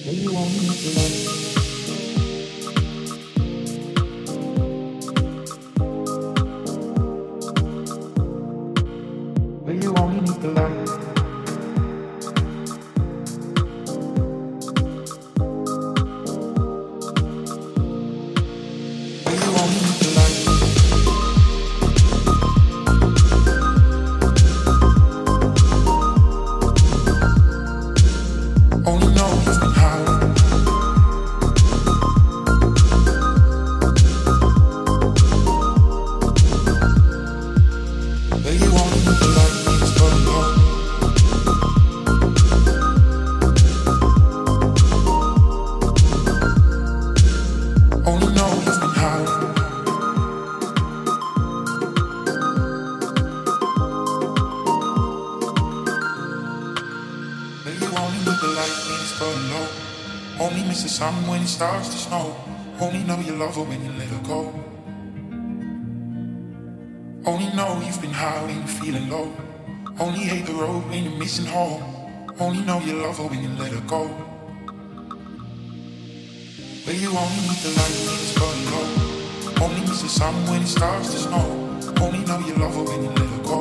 Where you want me to light? Where you want me to light? Where you want me to light? Only know you've been high. Where you want me to light? It's burning low. Only know you've been high. Where you only with the light when it's burning low. Only miss the sun when it starts to snow. Only know you love her when you let her go. Only know you've been high when you're feeling low. Only hate the road when you're missing home. Only know you love her when you let her go. Where you only with the light when it's burning low. Only miss the sun when it starts to snow. Only know you love her when you let her go.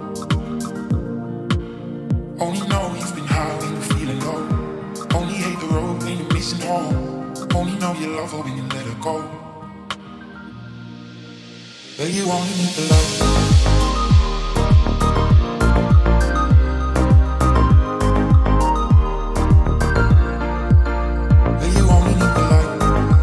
Only know you've been high when you're feeling low. Only hate the road when you're missing home. Only know you love her when you let her go. Where you only need the light. Where you only need the light.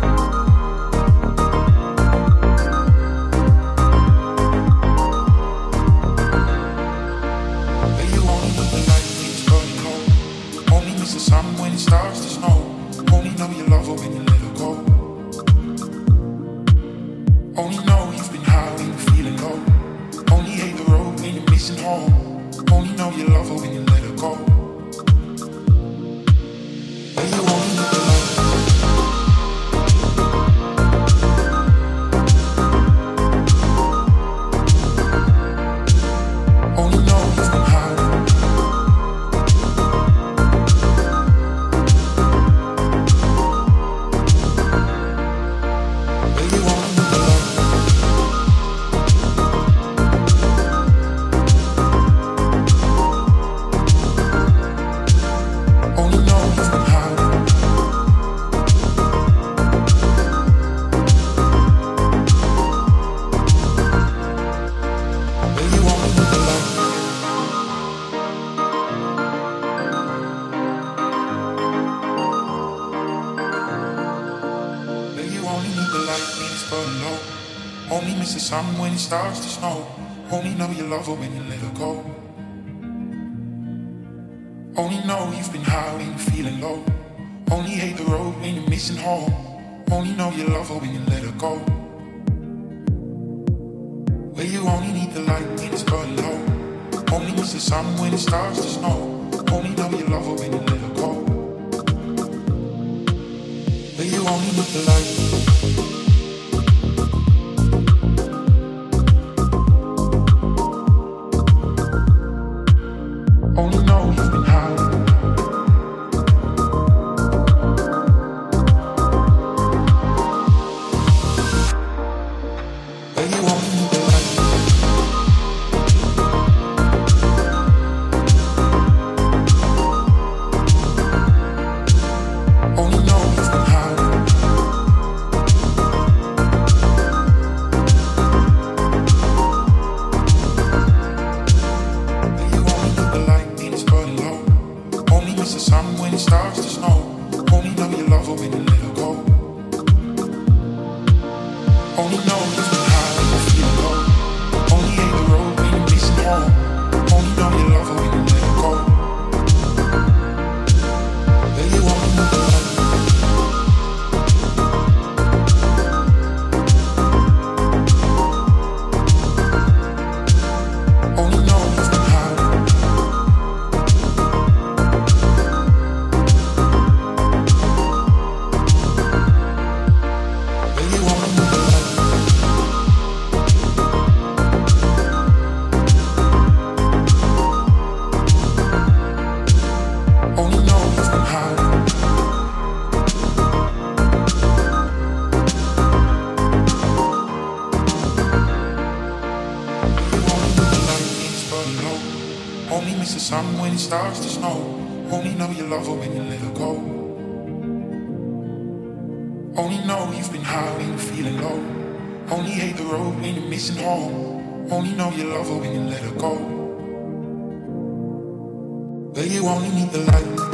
Where you only need the light when it's burning low. Only miss the sun when it starts to snow. Only know you love her when you let her go. Only know you've been high when you're feeling low. Only hate the road when you're missing home. Only know you love her when you let her go. Where you only need the light. Only know you've been high. Where you only need the light. Only know you've been high. Where you only need the light. Where you only need the light when it's burning low. Only miss the sun when it starts to snow. Only know you love her when you let her go. Only know you've been high when you're feeling low. Only hate the road when you're missing home. Only know you love her when you let her go. Where you only need the light when it's burning low. Only miss the sun when it starts to snow. Only know you love her when you let her go. Where you only need the light. Only know you've been high. Where you only need the light. stars to snow. Only know you love her when you let her go. Only know you've been high when you're feeling low. Only hate the road when you're missing home. Only know you love her when you let her go. But you only need the light.